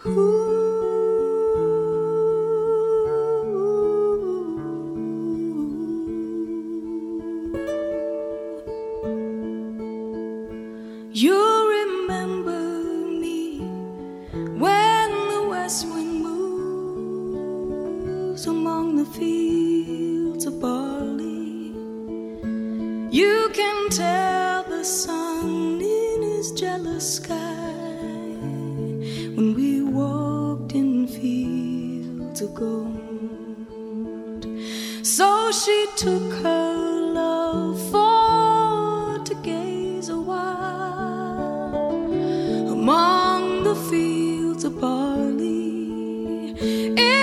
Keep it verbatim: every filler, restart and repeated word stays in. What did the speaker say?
You remember me when the west wind moves among the fields of barley. You can tell the sun in his jealous sky when we walked in fields of gold. So she took her love for to gaze a while among the fields of barley.